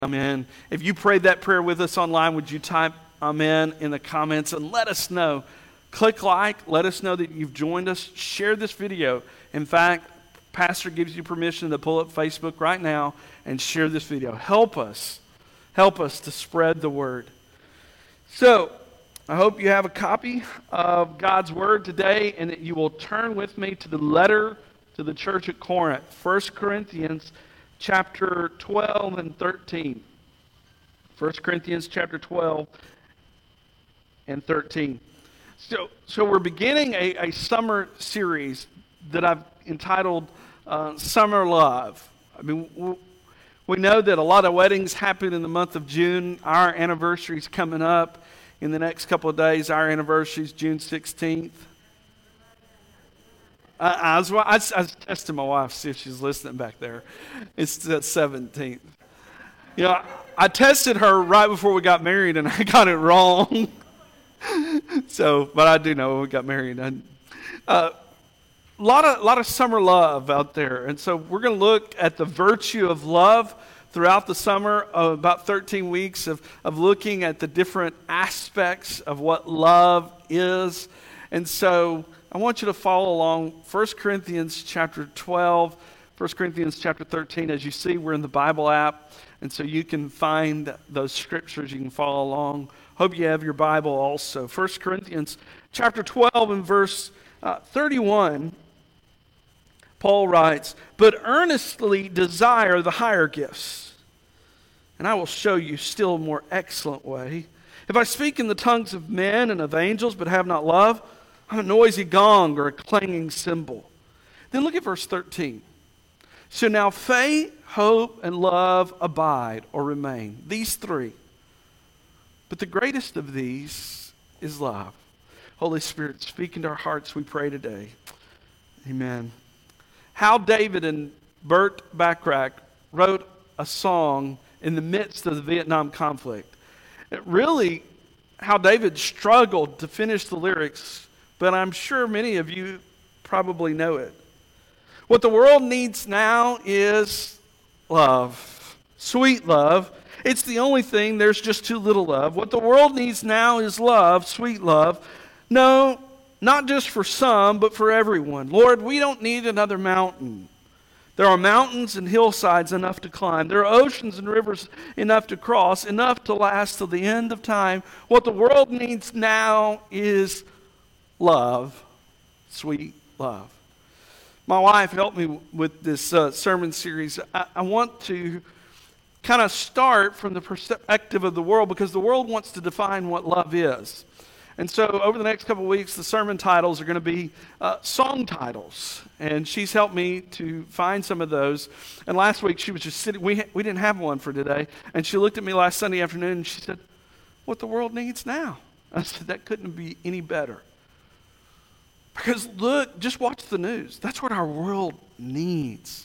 Amen. If you prayed that prayer with us online, would you type amen in the comments and let us know? Click like, let us know that you've joined us. Share this video. In fact, Pastor gives you permission to pull up Facebook right now and share this video. Help us to spread the word. So, I hope you have a copy of God's word today and that you will turn with me to the letter to the church at Corinth, 1 Corinthians chapter 12 and 13. 1 Corinthians chapter 12 and 13. So we're beginning a summer series that I've entitled Summer Love. I mean, we know that a lot of weddings happen in the month of June. Our anniversary is coming up in the next couple of days. Our anniversary is June 16th. I was testing my wife to see if she's listening back there. It's the 17th. You know, I tested her right before we got married, and I got it wrong. But I do know when we got married. A lot of summer love out there, and so we're going to look at the virtue of love throughout the summer. About 13 weeks of looking at the different aspects of what love is, and so I want you to follow along 1 Corinthians chapter 12, 1 Corinthians chapter 13. As you see, we're in the Bible app, and so you can find those scriptures. You can follow along. Hope you have your Bible also. 1 Corinthians chapter 12 and verse 31, Paul writes, "But earnestly desire the higher gifts, and I will show you still a more excellent way. If I speak in the tongues of men and of angels, but have not love, I'm a noisy gong or a clanging cymbal." Then look at verse 13. "So now faith, hope, and love abide or remain, these three. But the greatest of these is love." Holy Spirit, speak into our hearts, we pray today. Amen. Hal David and Burt Bacharach wrote a song in the midst of the Vietnam conflict. Hal David struggled to finish the lyrics, but I'm sure many of you probably know it. What the world needs now is love. Sweet love. It's the only thing. There's just too little of. What the world needs now is love, sweet love. No, not just for some, but for everyone. Lord, we don't need another mountain. There are mountains and hillsides enough to climb. There are oceans and rivers enough to cross, enough to last till the end of time. What the world needs now is love, sweet love. My wife helped me with this sermon series. I want to kind of start from the perspective of the world, because the world wants to define what love is. And so over the next couple of weeks, the sermon titles are going to be song titles. And she's helped me to find some of those. And last week she was just sitting, we didn't have one for today. And she looked at me last Sunday afternoon and she said, "What the world needs now." I said, that couldn't be any better. Because look, just watch the news. That's what our world needs.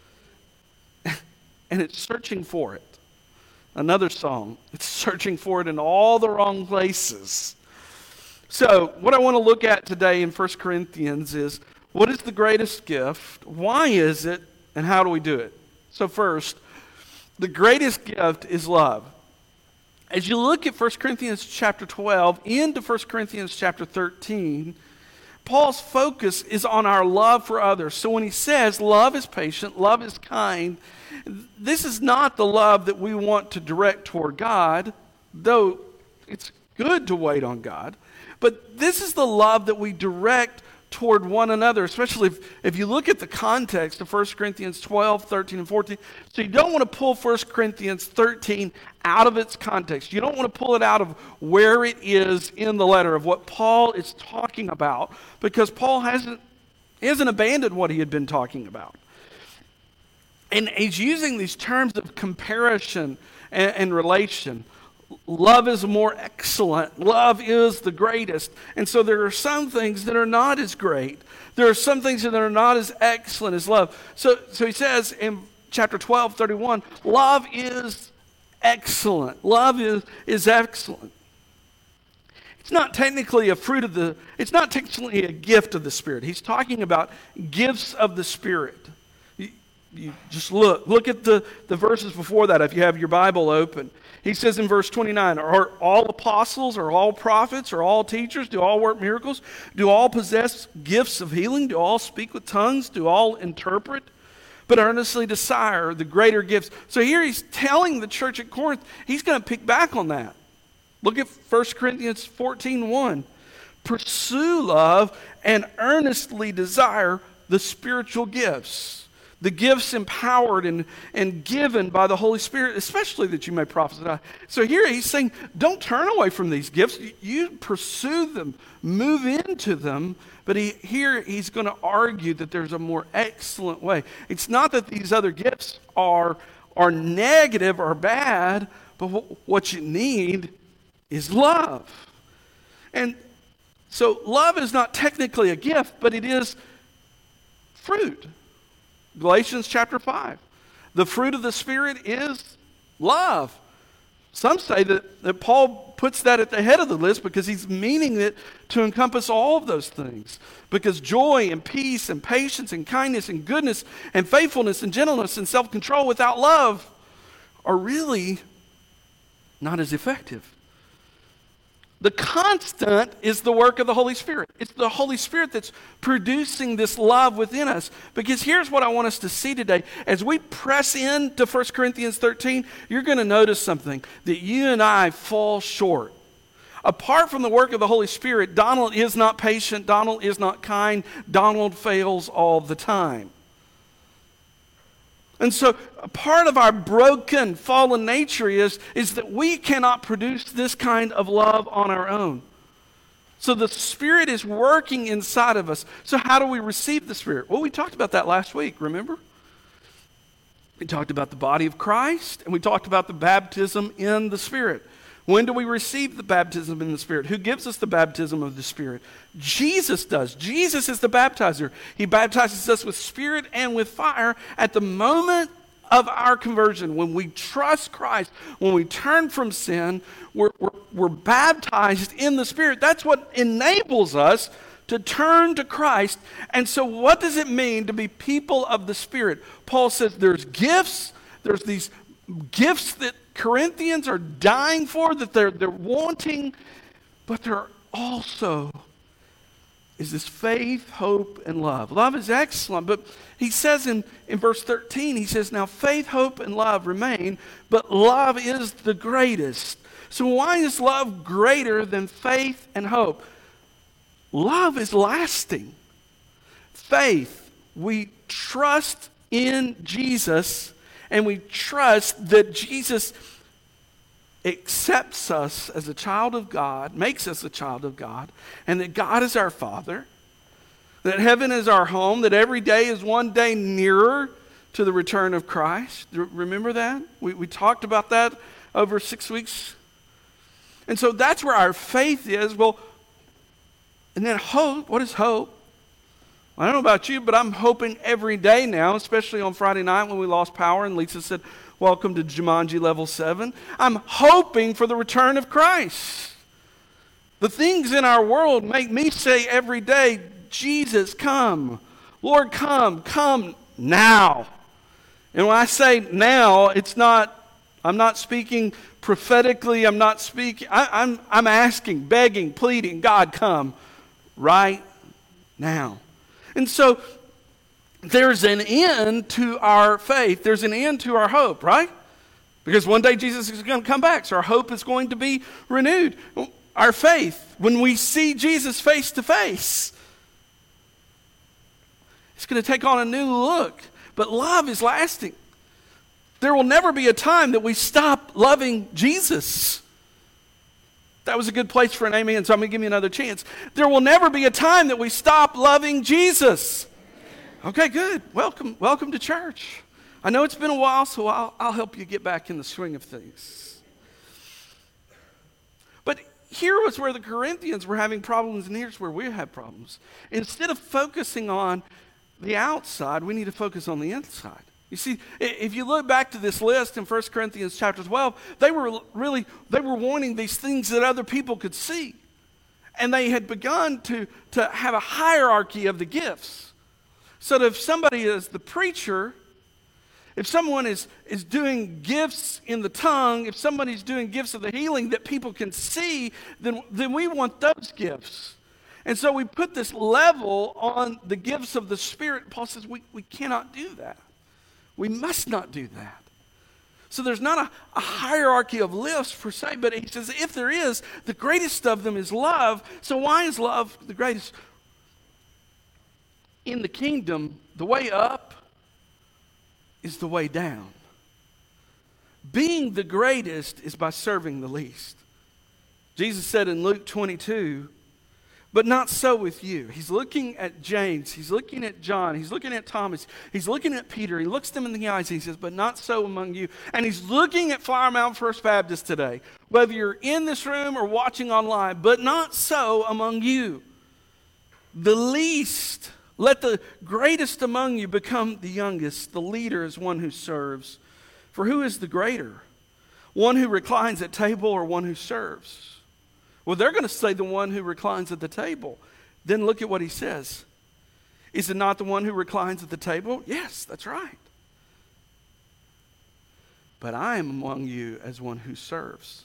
And it's searching for it. Another song, it's searching for it in all the wrong places. So what I want to look at today in 1 Corinthians is, what is the greatest gift? Why is it? And how do we do it? So first, the greatest gift is love. As you look at 1 Corinthians chapter 12 into 1 Corinthians chapter 13, Paul's focus is on our love for others. So when he says love is patient, love is kind, this is not the love that we want to direct toward God, though it's good to wait on God. But this is the love that we direct toward one another, especially if you look at the context of 1 Corinthians 12, 13, and 14. So you don't want to pull 1 Corinthians 13 out of its context. You don't want to pull it out of where it is in the letter of what Paul is talking about, because Paul hasn't abandoned what he had been talking about. And he's using these terms of comparison and relation. Love is more excellent. Love is the greatest. And so there are some things that are not as great. There are some things that are not as excellent as love. So he says in chapter 12, 31, love is excellent. Love is excellent. It's not technically it's not technically a gift of the Spirit. He's talking about gifts of the Spirit. you just look at the verses before that if you have your Bible open. He says in verse 29, are all apostles, are all prophets, are all teachers, do all work miracles? Do all possess gifts of healing? Do all speak with tongues? Do all interpret? But earnestly desire the greater gifts. So here he's telling the church at Corinth, he's going to pick back on that. Look at 1 Corinthians 14:1. Pursue love and earnestly desire the spiritual gifts. The gifts empowered and given by the Holy Spirit, especially that you may prophesy. So here he's saying, don't turn away from these gifts. You pursue them, move into them. But here he's going to argue that there's a more excellent way. It's not that these other gifts are negative or bad, but what you need is love. And so love is not technically a gift, but it is fruit. Galatians chapter 5. The fruit of the Spirit is love. Some say that Paul puts that at the head of the list because he's meaning it to encompass all of those things. Because joy and peace and patience and kindness and goodness and faithfulness and gentleness and self-control without love are really not as effective. The constant is the work of the Holy Spirit. It's the Holy Spirit that's producing this love within us. Because here's what I want us to see today. As we press into 1 Corinthians 13, you're going to notice something, that you and I fall short. Apart from the work of the Holy Spirit, Donald is not patient, Donald is not kind, Donald fails all the time. And so a part of our broken, fallen nature is that we cannot produce this kind of love on our own. So the Spirit is working inside of us. So how do we receive the Spirit? Well, we talked about that last week, remember? We talked about the body of Christ, and we talked about the baptism in the Spirit. When do we receive the baptism in the Spirit? Who gives us the baptism of the Spirit? Jesus does. Jesus is the baptizer. He baptizes us with Spirit and with fire at the moment of our conversion. When we trust Christ, when we turn from sin, we're baptized in the Spirit. That's what enables us to turn to Christ. And so what does it mean to be people of the Spirit? Paul says there's gifts. There's these gifts that Corinthians are dying for, that they're wanting, but there also is this faith, hope, and love. Love is excellent, but he says in verse 13, he says, now faith, hope, and love remain, but love is the greatest. So why is love greater than faith and hope? Love is lasting. Faith, we trust in Jesus, and we trust that Jesus accepts us as a child of God, makes us a child of God, and that God is our Father, that heaven is our home, that every day is one day nearer to the return of Christ. Remember that? We talked about that over 6 weeks. And so that's where our faith is. Well, and then hope. What is hope? I don't know about you, but I'm hoping every day now, especially on Friday night when we lost power and Lisa said, welcome to Jumanji level 7. I'm hoping for the return of Christ. The things in our world make me say every day, Jesus, come. Lord, come now. And when I say now, I'm not speaking prophetically. I'm asking, begging, pleading, God, come right now. And so there's an end to our faith. There's an end to our hope, right? Because one day Jesus is going to come back, so our hope is going to be renewed. Our faith, when we see Jesus face to face, it's going to take on a new look. But love is lasting. There will never be a time that we stop loving Jesus. That was a good place for an amen, so I'm going to give you another chance. There will never be a time that we stop loving Jesus. Okay, good. Welcome to church. I know it's been a while, so I'll help you get back in the swing of things. But here was where the Corinthians were having problems, and here's where we have problems. Instead of focusing on the outside, we need to focus on the inside. You see, if you look back to this list in 1 Corinthians chapter 12, they were wanting these things that other people could see. And they had begun to have a hierarchy of the gifts. So that if somebody is the preacher, If someone is doing gifts in the tongue, if somebody's doing gifts of the healing that people can see, then we want those gifts. And so we put this level on the gifts of the Spirit. Paul says we cannot do that. We must not do that. So there's not a hierarchy of lifts per se, but he says if there is, the greatest of them is love. So why is love the greatest? In the kingdom, the way up is the way down. Being the greatest is by serving the least. Jesus said in Luke 22, but not so with you. He's looking at James. He's looking at John. He's looking at Thomas. He's looking at Peter. He looks them in the eyes and he says, but not so among you. And he's looking at Flower Mound First Baptist today, whether you're in this room or watching online, but not so among you. The least, let the greatest among you become the youngest. The leader is one who serves. For who is the greater? One who reclines at table or one who serves? Well, they're going to say the one who reclines at the table. Then look at what he says. Is it not the one who reclines at the table? Yes, that's right. But I am among you as one who serves.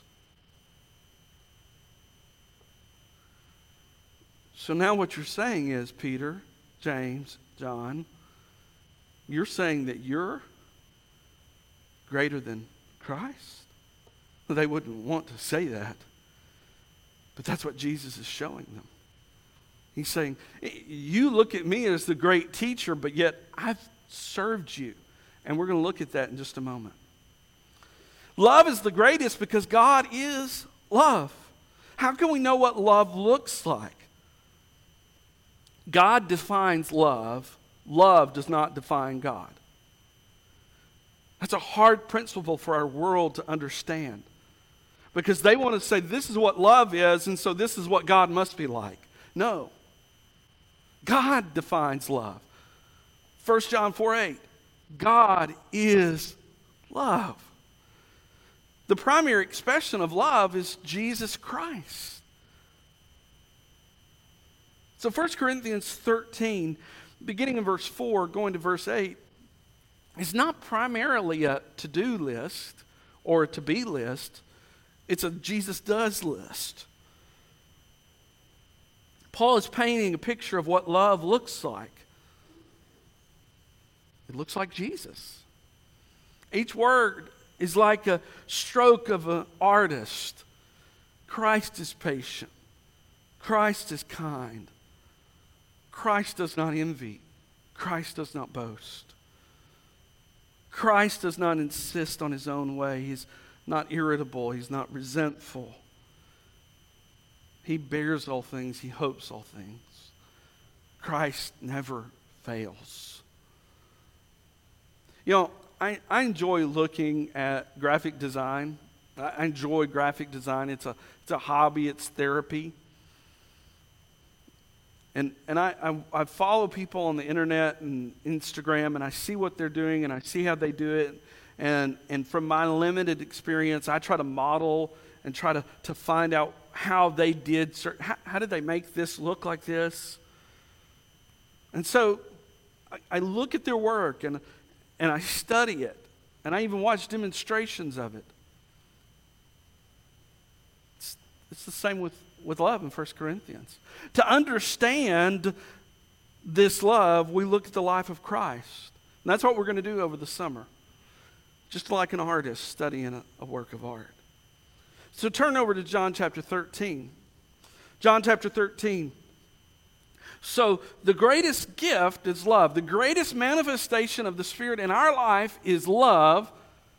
So now what you're saying is, Peter, James, John, you're saying that you're greater than Christ? Well, they wouldn't want to say that. But that's what Jesus is showing them. He's saying, you look at me as the great teacher, but yet I've served you. And we're going to look at that in just a moment. Love is the greatest because God is love. How can we know what love looks like? God defines love. Love does not define God. That's a hard principle for our world to understand. Because they want to say this is what love is, and so this is what God must be like. No. God defines love. 1 John 4:8. God is love. The primary expression of love is Jesus Christ. So 1 Corinthians 13, beginning in verse 4, going to verse 8, is not primarily a to-do list or a to-be list. It's a Jesus does list. Paul is painting a picture of what love looks like. It looks like Jesus. Each word is like a stroke of an artist. Christ is patient. Christ is kind. Christ does not envy. Christ does not boast. Christ does not insist on his own way. He's not irritable. He's not resentful. He bears all things. He hopes all things. Christ never fails. You know, I enjoy looking at graphic design. I enjoy graphic design. It's a hobby. It's therapy. And I follow people on the internet and Instagram, and I see what they're doing, and I see how they do it. And from my limited experience, I try to model and try to find out how they did, how did they make this look like this? And so I look at their work and I study it. And I even watch demonstrations of it. It's the same with love in 1 Corinthians. To understand this love, we look at the life of Christ. And that's what we're going to do over the summer. Just like an artist studying a work of art. So turn over to John chapter 13. John chapter 13. So the greatest gift is love. The greatest manifestation of the Spirit in our life is love.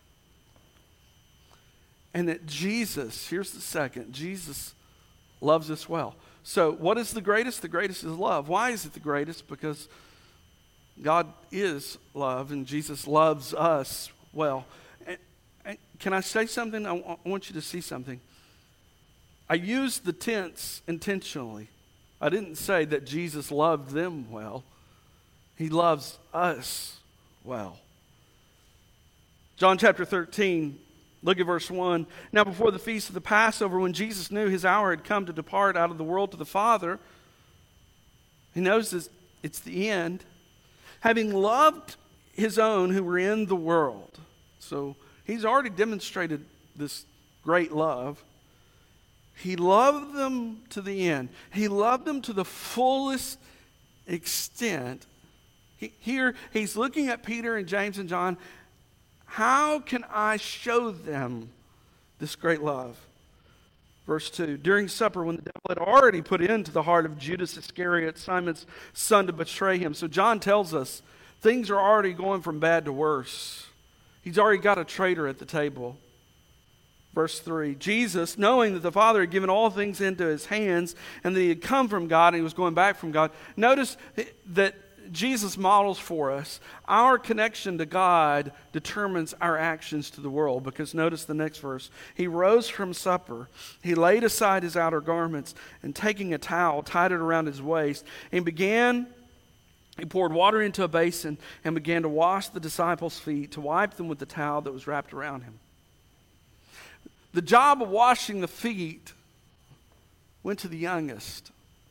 And that Jesus, here's the second, Jesus loves us well. So what is the greatest? The greatest is love. Why is it the greatest? Because God is love and Jesus loves us well. And can I say something? I want you to see something. I used the tense intentionally. I didn't say that Jesus loved them well. He loves us well. John chapter 13, look at verse 1. Now before the feast of the Passover, when Jesus knew his hour had come to depart out of the world to the Father, he knows it's the end. Having loved his own who were in the world. So he's already demonstrated this great love. He loved them to the end. He loved them to the fullest extent. Here, he's looking at Peter and James and John. How can I show them this great love? Verse 2, during supper, when the devil had already put into the heart of Judas Iscariot, Simon's son, to betray him. So John tells us things are already going from bad to worse. He's already got a traitor at the table. Verse 3, Jesus, knowing that the Father had given all things into his hands and that he had come from God and he was going back from God. Notice that Jesus models for us our connection to God determines our actions to the world, because notice the next verse. He rose from supper, he laid aside his outer garments, and taking a towel tied it around his waist, and he poured water into a basin and began to wash the disciples' feet, to wipe them with the towel that was wrapped around him. The job of washing the feet went to the youngest,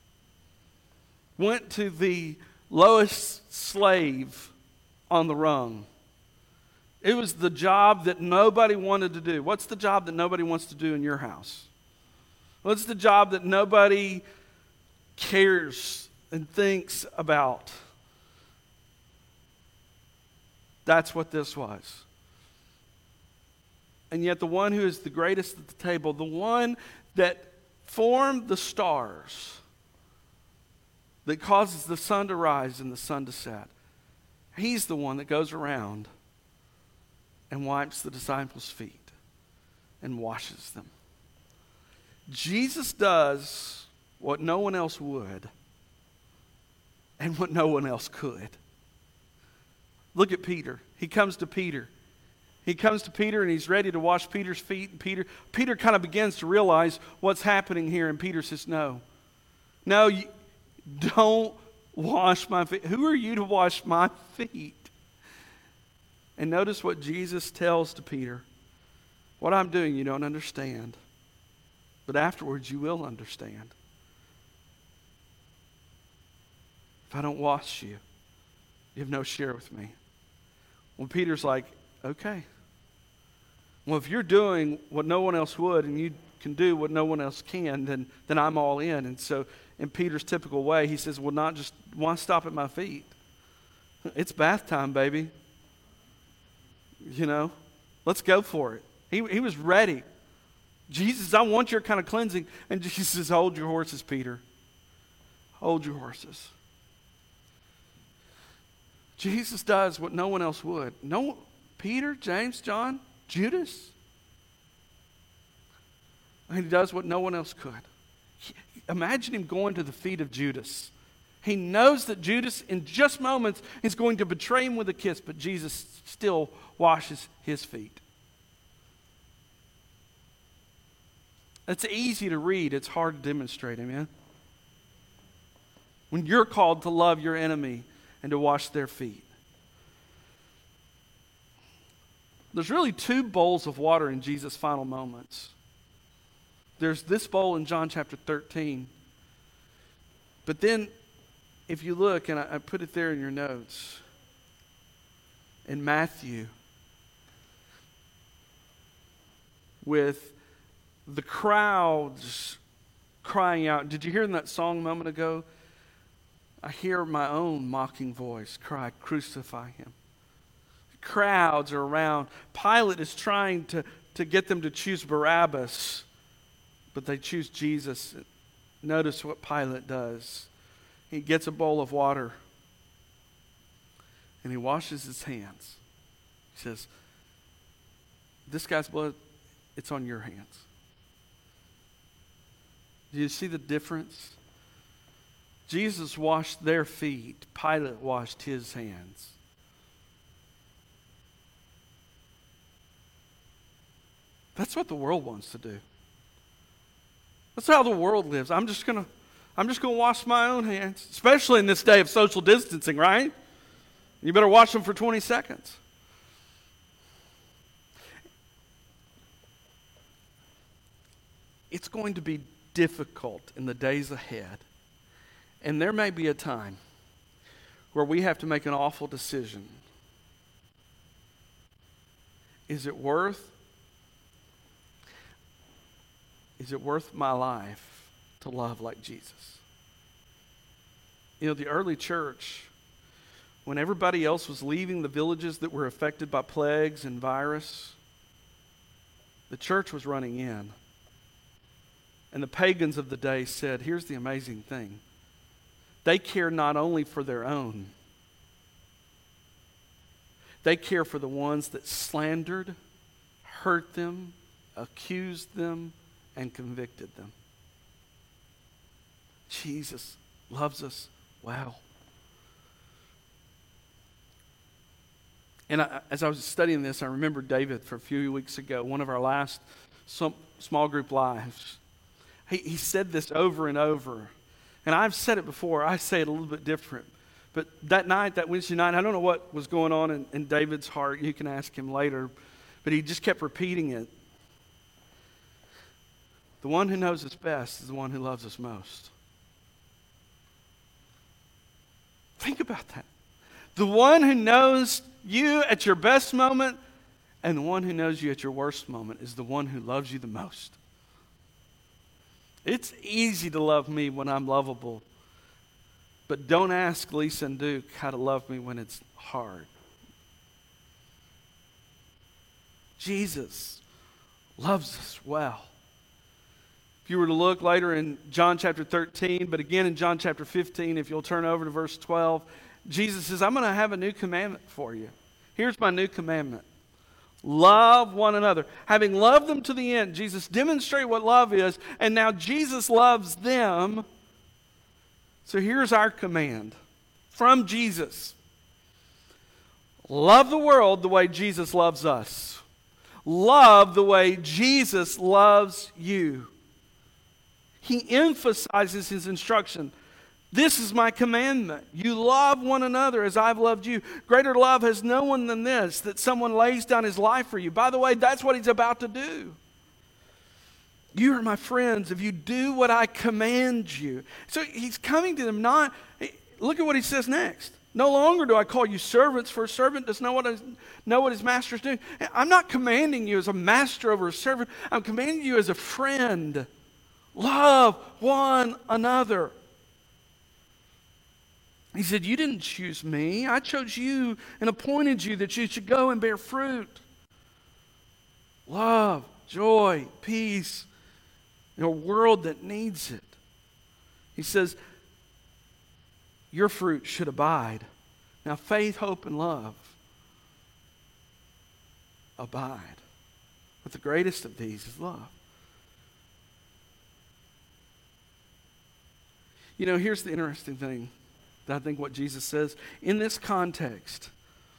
went to the lowest slave on the rung. It was the job that nobody wanted to do. What's the job that nobody wants to do in your house? What's the job that nobody cares and thinks about? That's what this was. And yet the one who is the greatest at the table, the one that formed the stars, that causes the sun to rise and the sun to set, he's the one that goes around and wipes the disciples' feet and washes them. Jesus does what no one else would and what no one else could. Look at Peter. He comes to Peter. He comes to Peter and he's ready to wash Peter's feet. And Peter kind of begins to realize what's happening here. And Peter says, no, don't wash my feet. Who are you to wash my feet? And notice what Jesus tells to Peter. What I'm doing you don't understand, but afterwards you will understand. If I don't wash you, you have no share with me. Well, Peter's like, okay. Well, if you're doing what no one else would and you can do what no one else can, then I'm all in. And so in Peter's typical way, he says, well, why stop at my feet? It's bath time, baby. Let's go for it. He was ready. Jesus, I want your kind of cleansing. And Jesus says, hold your horses, Peter. Hold your horses. Jesus does what no one else would. Peter, James, John, Judas. And he does what no one else could. Imagine him going to the feet of Judas. He knows that Judas, in just moments, is going to betray him with a kiss, but Jesus still washes his feet. It's easy to read. It's hard to demonstrate, amen? When you're called to love your enemy and to wash their feet. There's really two bowls of water in Jesus' final moments. There's this bowl in John chapter 13. But then, if you look, and I put it there in your notes, in Matthew, with the crowds crying out. Did you hear in that song a moment ago? I hear my own mocking voice cry, crucify him. Crowds are around. Pilate is trying to get them to choose Barabbas, but they choose Jesus. Notice what Pilate does. He gets a bowl of water and he washes his hands. He says, this guy's blood, it's on your hands. Do you see the difference? Jesus washed their feet. Pilate washed his hands. That's what the world wants to do. That's how the world lives. I'm just gonna wash my own hands, especially in this day of social distancing, right? You better wash them for 20 seconds. It's going to be difficult in the days ahead. And there may be a time where we have to make an awful decision. Is it worth my life to love like Jesus? You know, the early church, when everybody else was leaving the villages that were affected by plagues and virus, the church was running in. And the pagans of the day said, here's the amazing thing. They care not only for their own, they care for the ones that slandered, hurt them, accused them, and convicted them. Jesus loves us well. And as I was studying this, I remember David from a few weeks ago, one of our last small group lives. He said this over and over. And I've said it before. I say it a little bit different. But that night, that Wednesday night, I don't know what was going on in David's heart. You can ask him later. But he just kept repeating it. The one who knows us best is the one who loves us most. Think about that. The one who knows you at your best moment and the one who knows you at your worst moment is the one who loves you the most. It's easy to love me when I'm lovable. But don't ask Lisa and Duke how to love me when it's hard. Jesus loves us well. If you were to look later in John chapter 13, but again in John chapter 15, if you'll turn over to verse 12, Jesus says, I'm going to have a new commandment for you. Here's my new commandment. Love one another. Having loved them to the end, Jesus demonstrated what love is, and now Jesus loves them. So here's our command from Jesus. Love the world the way Jesus loves us. Love the way Jesus loves you. He emphasizes his instruction. This is my commandment. You love one another as I've loved you. Greater love has no one than this, that someone lays down his life for you. By the way, that's what he's about to do. You are my friends if you do what I command you. So he's coming to them not, look at what he says next. No longer do I call you servants, for a servant does know what his master is doing. I'm not commanding you as a master over a servant. I'm commanding you as a friend. Love one another. He said, you didn't choose me. I chose you and appointed you that you should go and bear fruit. Love, joy, peace in a world that needs it. He says, your fruit should abide. Now faith, hope, and love abide. But the greatest of these is love. You know, here's the interesting thing that I think what Jesus says. In this context,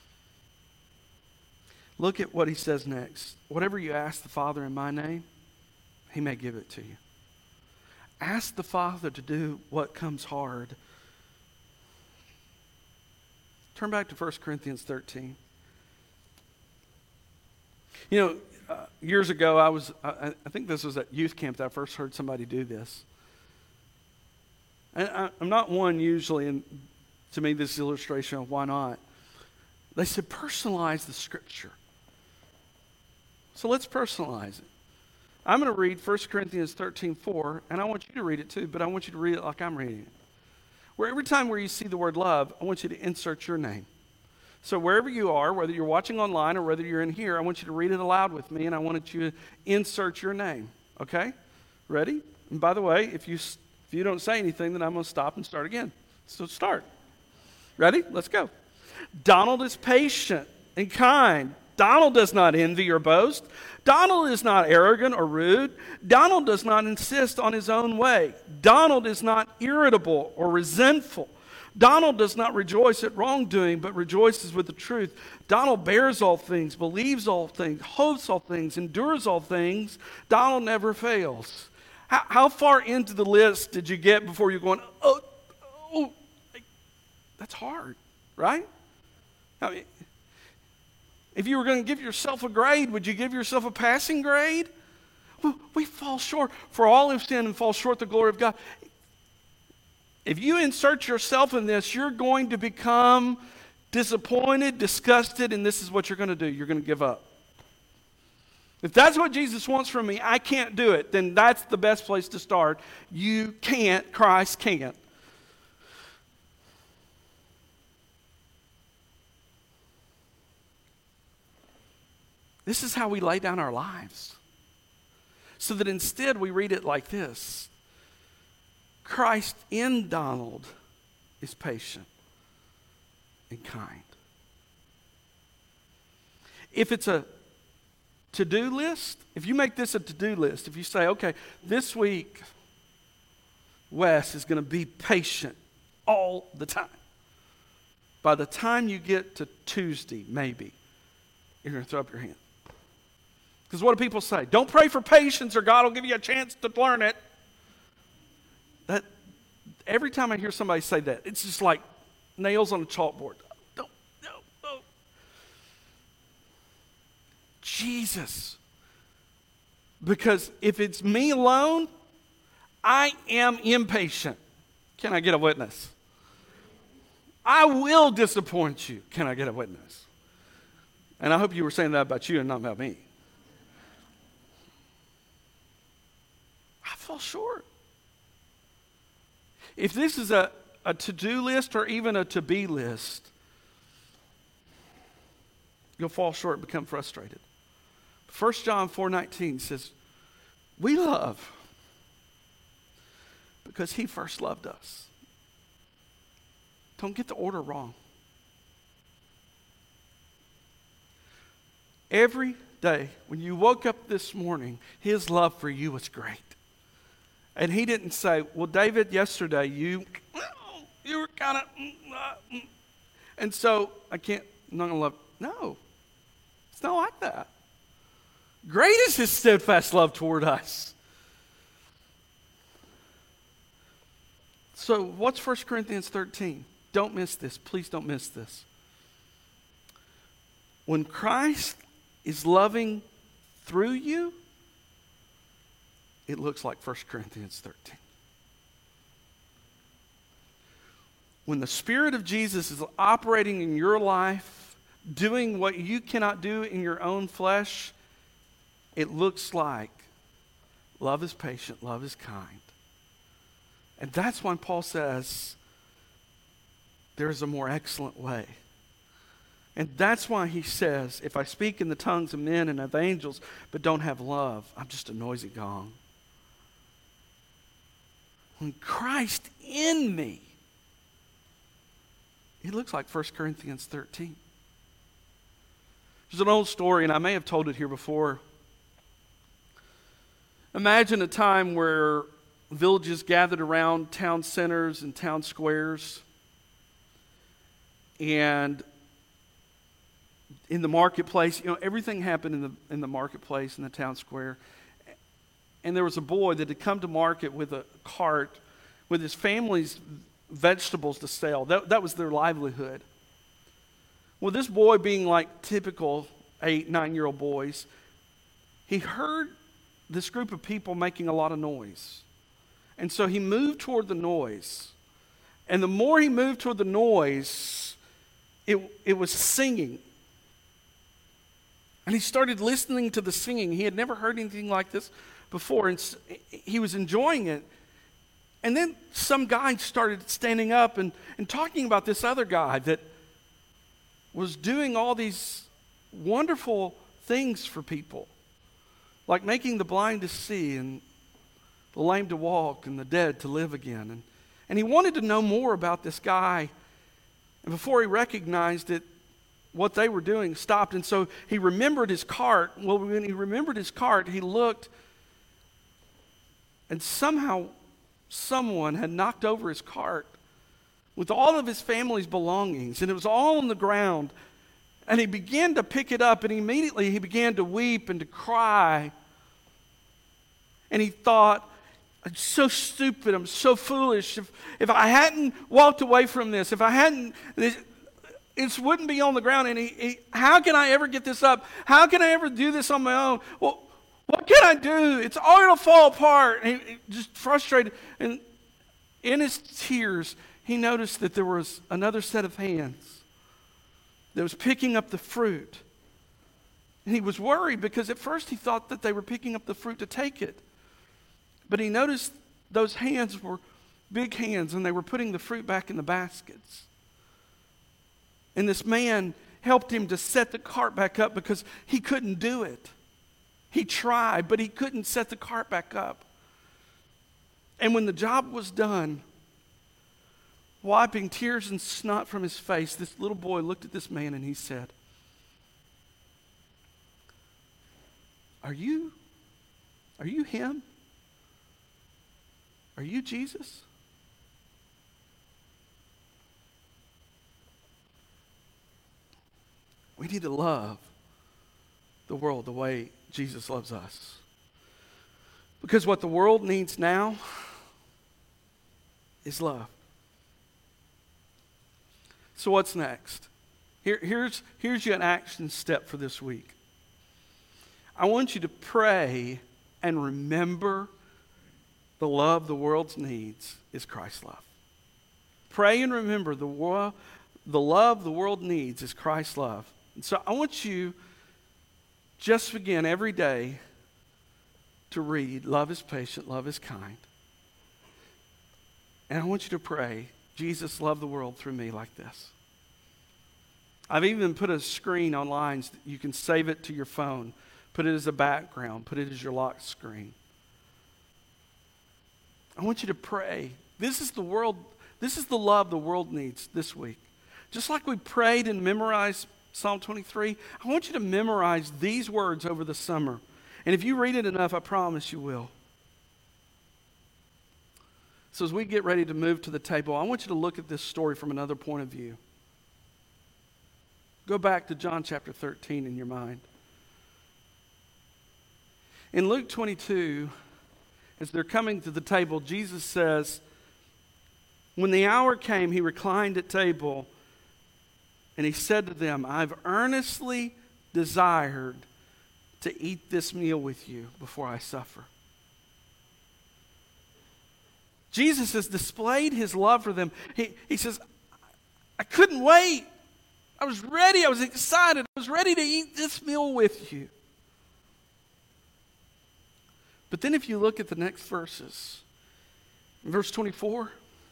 look at what he says next. Whatever you ask the Father in my name, he may give it to you. Ask the Father to do what comes hard. Turn back to 1 Corinthians 13. You know, years ago, I think this was at youth camp that I first heard somebody do this. And I'm not one usually, and to me this is an illustration of why not. They said personalize the scripture. So let's personalize it. I'm going to read 1 Corinthians 13:4, and I want you to read it too, but I want you to read it like I'm reading it. Where every time where you see the word love, I want you to insert your name. So wherever you are, whether you're watching online or whether you're in here, I want you to read it aloud with me, and I want you to insert your name. Okay? Ready? And by the way, if you don't say anything, then I'm going to stop and start again. So start. Ready? Let's go. Donald is patient and kind. Donald does not envy or boast. Donald is not arrogant or rude. Donald does not insist on his own way. Donald is not irritable or resentful. Donald does not rejoice at wrongdoing, but rejoices with the truth. Donald bears all things, believes all things, hopes all things, endures all things. Donald never fails. How far into the list did you get before you're going, oh, that's hard, right? I mean, if you were going to give yourself a grade, would you give yourself a passing grade? Well, we fall short. For all have sinned and fall short of the glory of God. If you insert yourself in this, you're going to become disappointed, disgusted, and this is what you're going to do. You're going to give up. If that's what Jesus wants from me, I can't do it, then that's the best place to start. You can't, Christ can't. This is how we lay down our lives. So that instead we read it like this. Christ in Donald is patient and kind. If it's a to-do list, if you make this a to-do list, if you say, okay, this week, Wes is going to be patient all the time. By the time you get to Tuesday, maybe, you're going to throw up your hand. Because what do people say? Don't pray for patience or God will give you a chance to learn it. That every time I hear somebody say that, it's just like nails on a chalkboard. No. Jesus. Because if it's me alone, I am impatient. Can I get a witness? I will disappoint you. Can I get a witness? And I hope you were saying that about you and not about me. I fall short. If this is a to-do list or even a to-be list, you'll fall short and become frustrated. 1 John 4:19 says, we love because he first loved us. Don't get the order wrong. Every day when you woke up this morning, his love for you was great. And he didn't say, well, David, yesterday you were kind of, and so I'm not going to love. No, it's not like that. Great is his steadfast love toward us. So what's 1 Corinthians 13? Don't miss this. Please don't miss this. When Christ is loving through you, it looks like 1 Corinthians 13. When the Spirit of Jesus is operating in your life, doing what you cannot do in your own flesh, it looks like love is patient, love is kind. And that's when Paul says, there's a more excellent way. And that's why he says, if I speak in the tongues of men and of angels, but don't have love, I'm just a noisy gong. When Christ in me, it looks like 1 Corinthians 13. There's an old story, and I may have told it here before. Imagine a time where villages gathered around town centers and town squares, and in the marketplace, everything happened in the marketplace in the town square. And there was a boy that had come to market with a cart with his family's vegetables to sell. That was their livelihood. Well, this boy, being like typical 8, 9-year-old boys, he heard this group of people making a lot of noise. And so he moved toward the noise. And the more he moved toward the noise, it was singing. And he started listening to the singing. He had never heard anything like this before, and he was enjoying it. And then some guy started standing up and talking about this other guy that was doing all these wonderful things for people, like making the blind to see and the lame to walk and the dead to live again. And he wanted to know more about this guy. And before he recognized it, what they were doing stopped. And so he remembered his cart. Well, when he remembered his cart, he looked, and somehow someone had knocked over his cart with all of his family's belongings, and it was all on the ground. And he began to pick it up, and immediately he began to weep and to cry. And he thought, I'm so stupid, I'm so foolish. If I hadn't walked away from this, if I hadn't, it wouldn't be on the ground. And how can I ever get this up? How can I ever do this on my own? Well, what can I do? It's all going to fall apart. And he just frustrated. And in his tears, he noticed that there was another set of hands that was picking up the fruit And he was worried because at first he thought that they were picking up the fruit to take it. But he noticed those hands were big hands and they were putting the fruit back in the baskets. And this man helped him to set the cart back up because he couldn't do it. He tried, but he couldn't set the cart back up. And when the job was done, wiping tears and snot from his face, this little boy looked at this man and he said, Are you him? Are you Jesus? We need to love the world the way Jesus loves us. Because what the world needs now is love. So what's next? Here's you an action step for this week. I want you to pray and remember the love the world needs is Christ's love. Pray and remember the love the world needs is Christ's love. And so I want you just begin every day to read, love is patient, love is kind. And I want you to pray, Jesus loved the world through me like this. I've even put a screen online so that you can save it to your phone. Put it as a background. Put it as your lock screen. I want you to pray. This is the love the world needs this week. Just like we prayed and memorized Psalm 23, I want you to memorize these words over the summer. And if you read it enough, I promise you will. So as we get ready to move to the table, I want you to look at this story from another point of view. Go back to John chapter 13 in your mind. In Luke 22, as they're coming to the table, Jesus says, when the hour came, he reclined at table, and he said to them, I've earnestly desired to eat this meal with you before I suffer. Jesus has displayed his love for them. He says, I couldn't wait. I was ready. I was excited. I was ready to eat this meal with you. But then if you look at the next verses, in verse 24,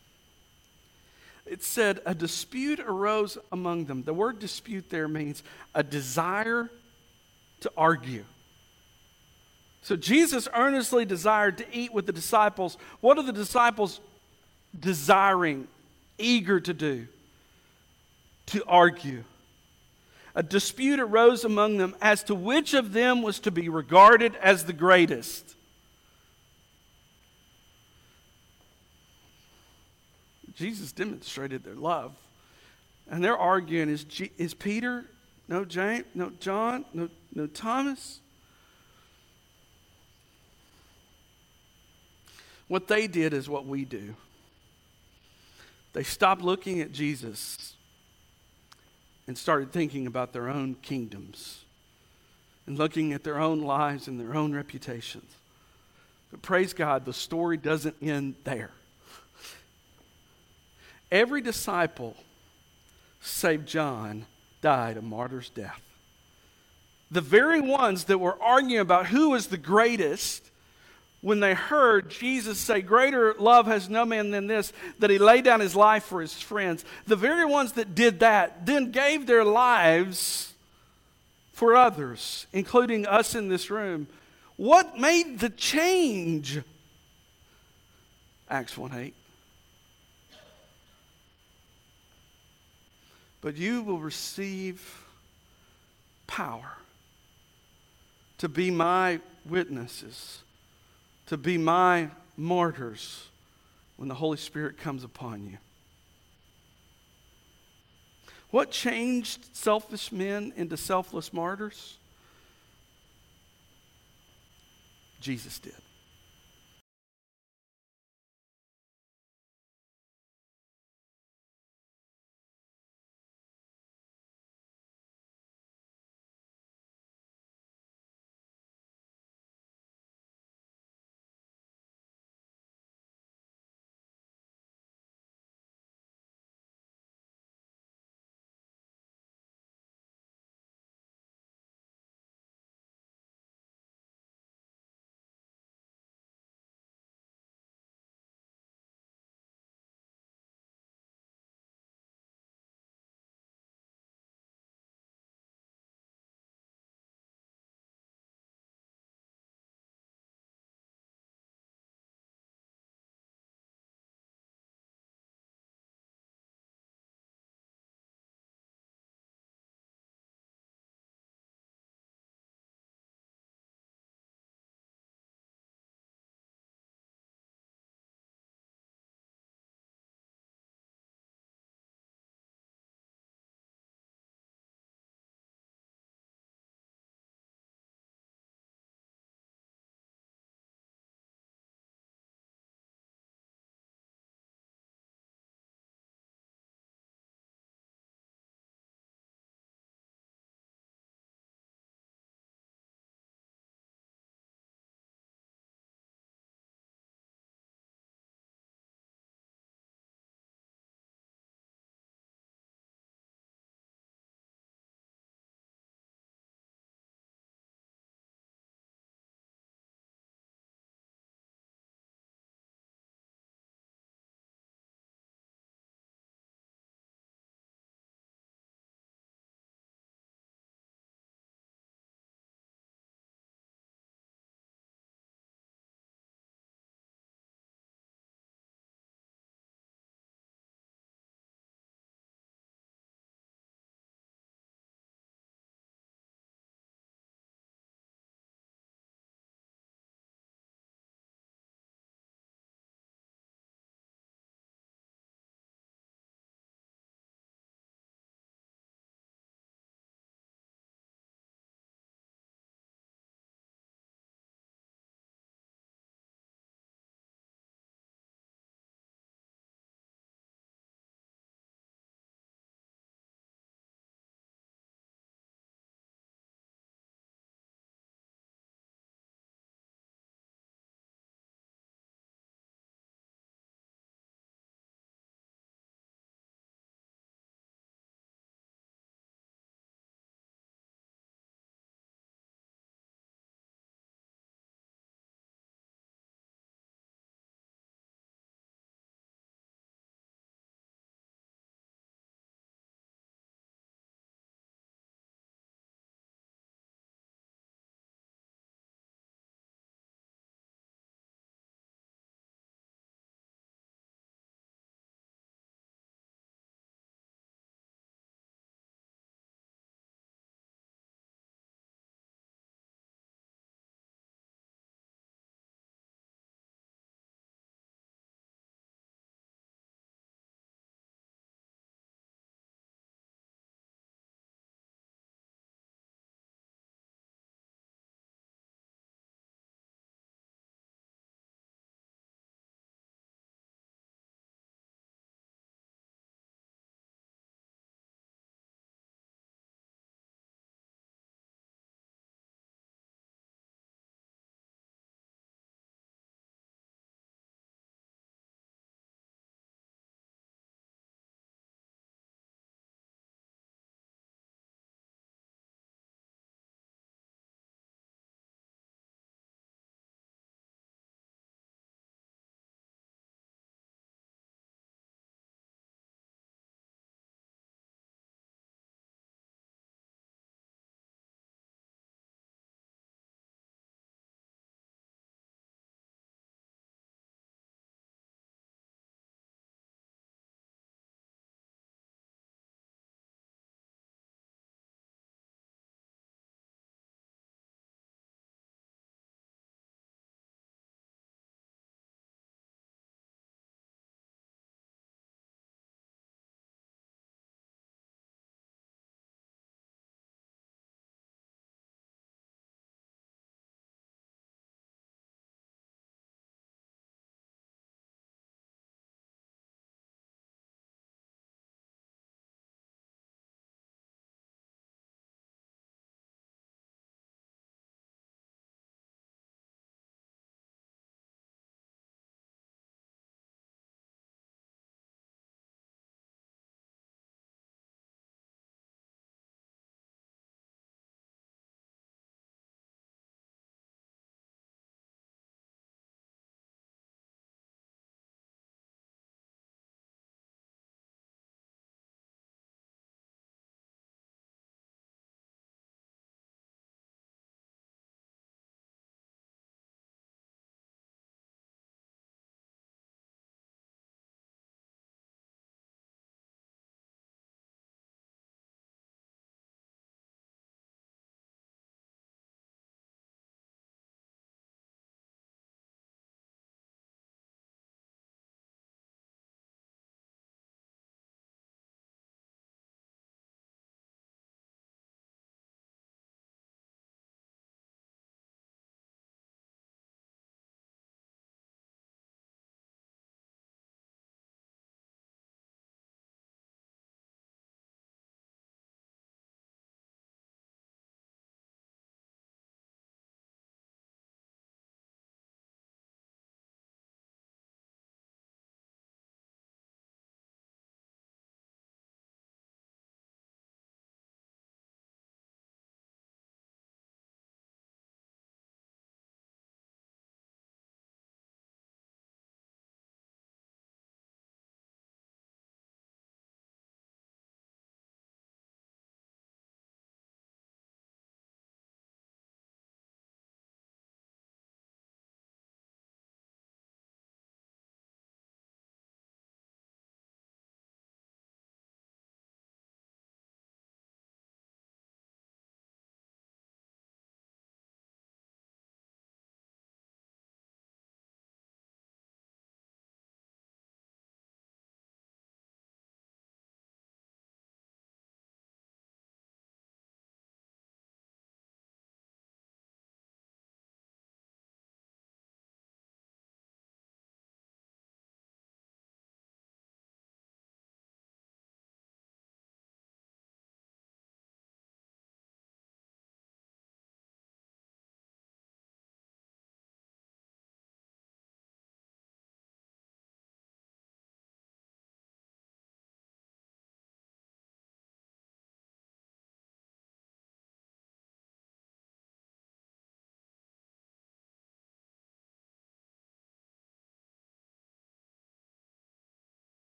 it said, a dispute arose among them. The word dispute there means a desire to argue. So Jesus earnestly desired to eat with the disciples. What are the disciples desiring, eager to do? To argue. A dispute arose among them as to which of them was to be regarded as the greatest. Jesus demonstrated their love. And they're arguing, is Peter, no James, no John, no Thomas? What they did is what we do. They stopped looking at Jesus and started thinking about their own kingdoms and looking at their own lives and their own reputations. But praise God, the story doesn't end there. Every disciple, save John, died a martyr's death. The very ones that were arguing about who was the greatest, when they heard Jesus say, greater love has no man than this, that he laid down his life for his friends, the very ones that did that then gave their lives for others, including us in this room. What made the change? Acts 1:8. But you will receive power to be my witnesses, to be my martyrs when the Holy Spirit comes upon you. What changed selfish men into selfless martyrs? Jesus did.